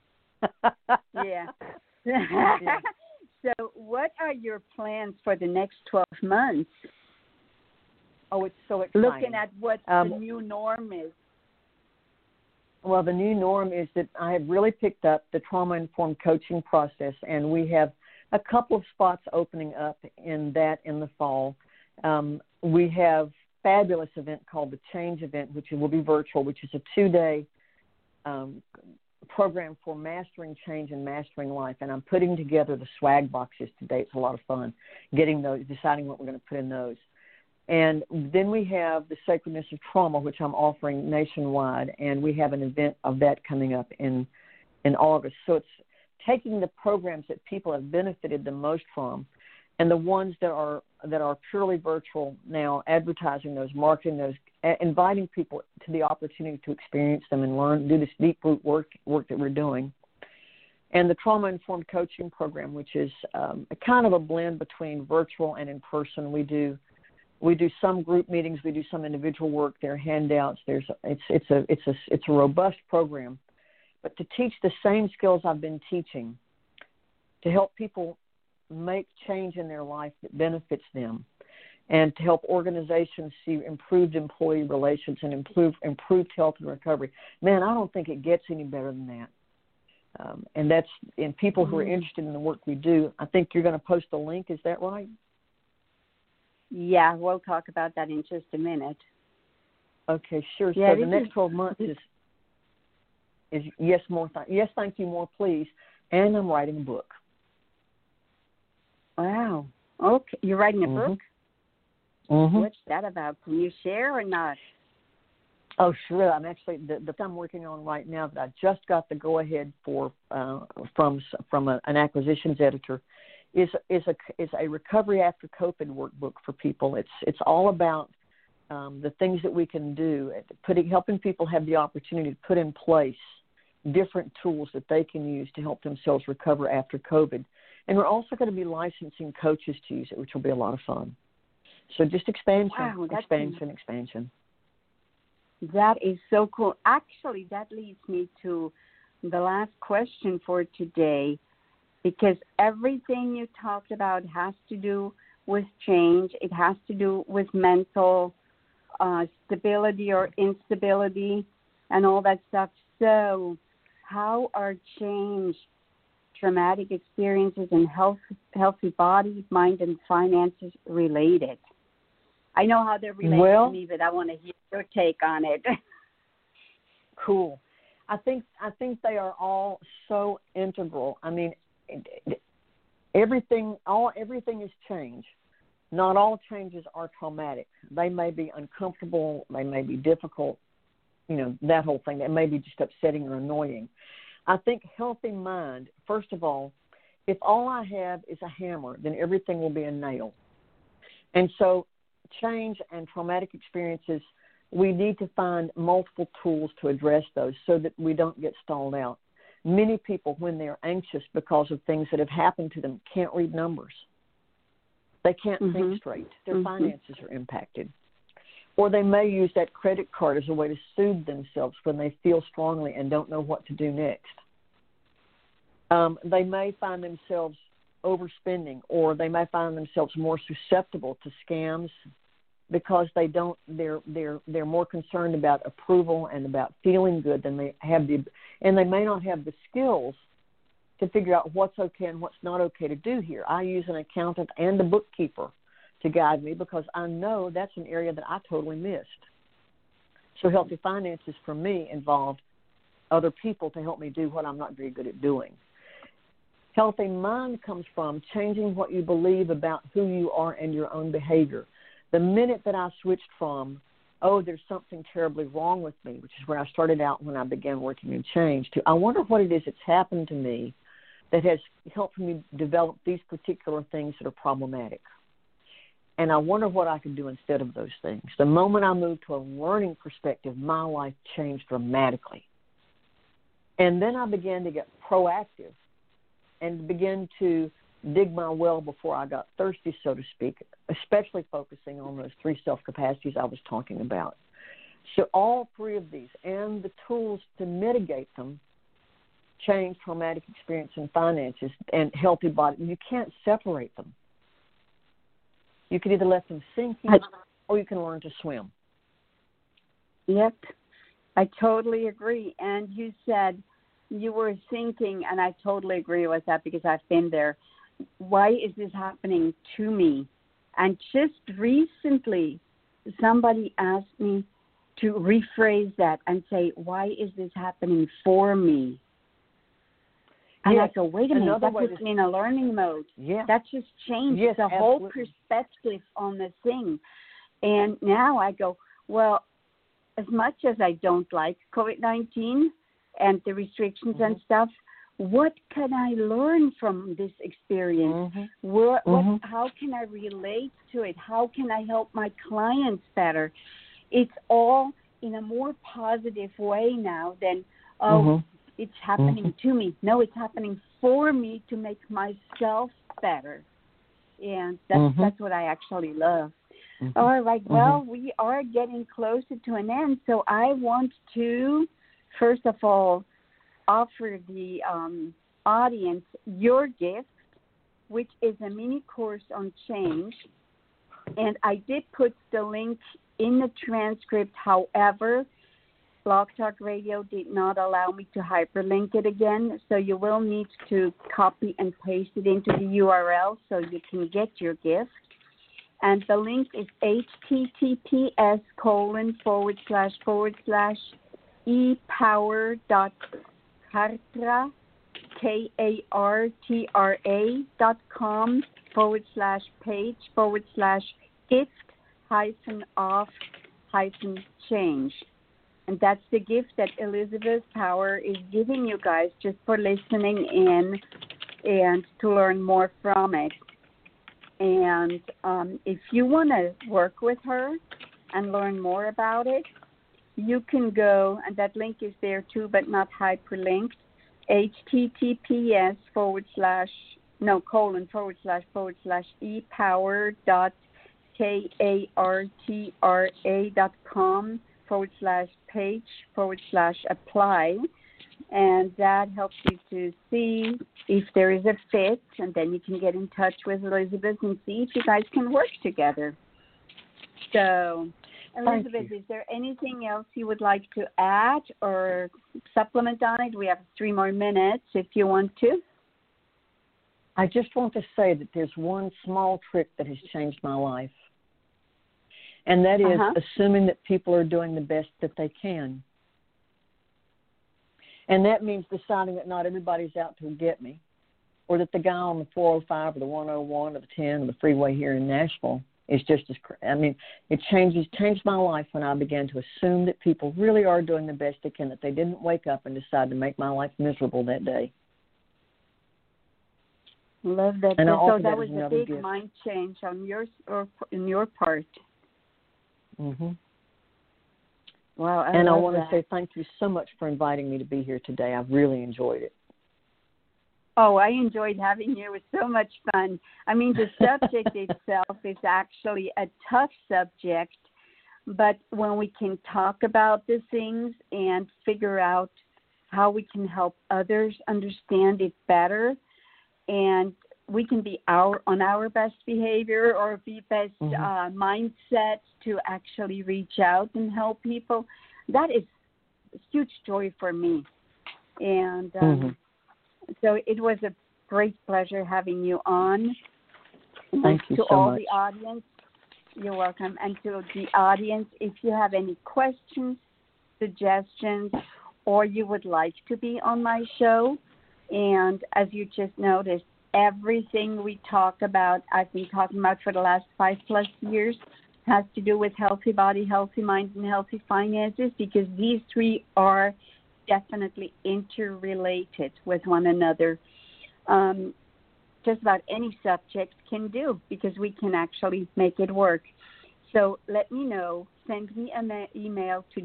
So what are your plans for the next 12 months? Oh, it's so exciting. Looking at what the new norm is. Well, the new norm is that I have really picked up the trauma-informed coaching process, and we have a couple of spots opening up in the fall. We have a fabulous event called the Change Event, which will be virtual, which is a 2-day program for mastering change and mastering life. And I'm putting together the swag boxes today. It's a lot of fun getting those, deciding what we're going to put in those. And then we have the Sacredness of Trauma, which I'm offering nationwide, and we have an event of that coming up in August. So it's taking the programs that people have benefited the most from, and the ones that are purely virtual now, advertising those, marketing those, inviting people to the opportunity to experience them and learn, do this deep root work that we're doing. And the Trauma-Informed Coaching Program, which is a kind of a blend between virtual and in person. We do some group meetings. We do some individual work. There are handouts. It's a robust program, but to teach the same skills I've been teaching, to help people make change in their life that benefits them, and to help organizations see improved employee relations and improved health and recovery. Man, I don't think it gets any better than that. And that's in people who are interested in the work we do. I think you're going to post a link. Is that right? Yeah, we'll talk about that in just a minute. Okay, sure. Yeah, So the next 12 months is yes, more. Yes, thank you, more, please. And I'm writing a book. Wow. Okay, you're writing a book? Mm-hmm. What's that about? Can you share or not? Oh, sure. I'm actually the I'm working on right now that I just got the go ahead for from an acquisitions editor is a recovery after COVID workbook for people. It's all about the things that we can do, helping people have the opportunity to put in place different tools that they can use to help themselves recover after COVID. And we're also going to be licensing coaches to use it, which will be a lot of fun. So just expansion, expansion. That is so cool. Actually, that leads me to the last question for today, because everything you talked about has to do with change. It has to do with mental stability or instability and all that stuff. So how are change, traumatic experiences, and healthy body, mind, and finances related? I know how they're related to me, but I want to hear your take on it. Cool. I think they are all so integral. I mean, everything is change. Not all changes are traumatic. They may be uncomfortable. They may be difficult. That whole thing. That may be just upsetting or annoying. I think healthy mind, first of all, if all I have is a hammer, then everything will be a nail. And so change and traumatic experiences, we need to find multiple tools to address those so that we don't get stalled out. Many people, when they're anxious because of things that have happened to them, can't read numbers. They can't think straight. Their finances are impacted. Or they may use that credit card as a way to soothe themselves when they feel strongly and don't know what to do next. They may find themselves overspending, or they may find themselves more susceptible to scams because they're more concerned about approval and about feeling good than they have and they may not have the skills to figure out what's okay and what's not okay to do here. I use an accountant and a bookkeeper to guide me because I know that's an area that I totally missed. So healthy finances for me involved other people to help me do what I'm not very good at doing. Healthy mind comes from changing what you believe about who you are and your own behavior. The minute that I switched from, there's something terribly wrong with me, which is where I started out when I began working in change, to I wonder what it is that's happened to me that has helped me develop these particular things that are problematic. And I wonder what I can do instead of those things. The moment I moved to a learning perspective, my life changed dramatically. And then I began to get proactive and begin to dig my well before I got thirsty, so to speak, especially focusing on those 3 self-capacities I was talking about. So all 3 of these and the tools to mitigate them, change, traumatic experience, and finances, and healthy body, you can't separate them. You can either let them sink in or you can learn to swim. Yep, I totally agree. And you said you were thinking, and I totally agree with that because I've been there, why is this happening to me? And just recently, somebody asked me to rephrase that and say, why is this happening for me? And I go, wait a minute, that puts me in a learning mode. Yeah. That just changed the whole perspective on the thing. And now I go, well, as much as I don't like COVID-19 and the restrictions and stuff, what can I learn from this experience? How can I relate to it? How can I help my clients better? It's all in a more positive way now than, it's happening to me. No, it's happening for me to make myself better. And that's what I actually love. All right, well, we are getting closer to an end. So I want to, first of all, offer the audience your gift, which is a mini course on change. And I did put the link in the transcript. However, Blog Talk Radio did not allow me to hyperlink it again, so you will need to copy and paste it into the URL so you can get your gift. And the link is https://epower.kartra, KARTRA.page/gift-off-change. And that's the gift that Elizabeth Power is giving you guys just for listening in and to learn more from it. And if you want to work with her and learn more about it, you can go, and that link is there too, but not hyperlinked, epower.kartra.com/page/apply. And that helps you to see if there is a fit, and then you can get in touch with Elizabeth and see if you guys can work together. So, Elizabeth, is there anything else you would like to add or supplement on it? We have 3 more minutes if you want to. I just want to say that there's one small trick that has changed my life, and that is assuming that people are doing the best that they can. And that means deciding that not everybody's out to get me, or that the guy on the 405 or the 101 or the 10 or the freeway here in Nashville is just as it changed my life when I began to assume that people really are doing the best they can, that they didn't wake up and decide to make my life miserable that day. Love that. And so that was a big gift. mind change on in your part. Mhm. Wow. I want to say thank you so much for inviting me to be here today. I've really enjoyed it. Oh, I enjoyed having you. It was so much fun. I mean, the subject itself is actually a tough subject, but when we can talk about the things and figure out how we can help others understand it better, and we can be on our best behavior or be best mindset to actually reach out and help people, that is a huge joy for me. And so it was a great pleasure having you on. Thank you to so all much. the audience, you're welcome. And to the audience, if you have any questions, suggestions, or you would like to be on my show, and as you just noticed, everything we talk about, I've been talking about for the last 5+ years, has to do with healthy body, healthy mind, and healthy finances, because these 3 are definitely interrelated with one another. Just about any subject can do, because we can actually make it work. So let me know. Send me an email to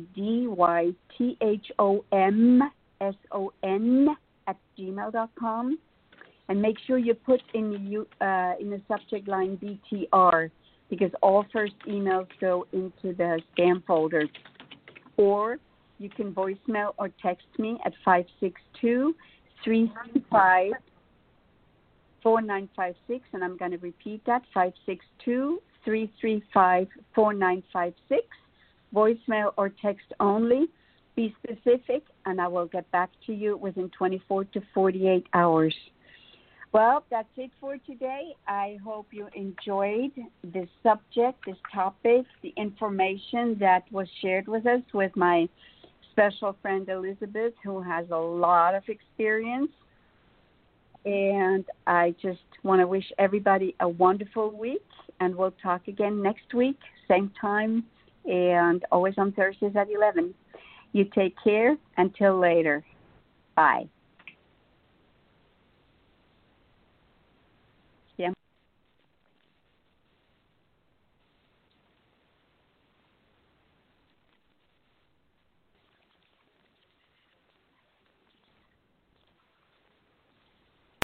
dythomson@gmail.com, and make sure you put in the subject line BTR, because all first emails go into the spam folder. Or you can voicemail or text me at 562-335-4956, and I'm going to repeat that, 562-335-4956. Voicemail or text only. Be specific, and I will get back to you within 24 to 48 hours. Well, that's it for today. I hope you enjoyed this subject, this topic, the information that was shared with us with my special friend Elizabeth, who has a lot of experience. And I just want to wish everybody a wonderful week, and we'll talk again next week, same time, and always on Thursdays at 11. You take care. Until later. Bye.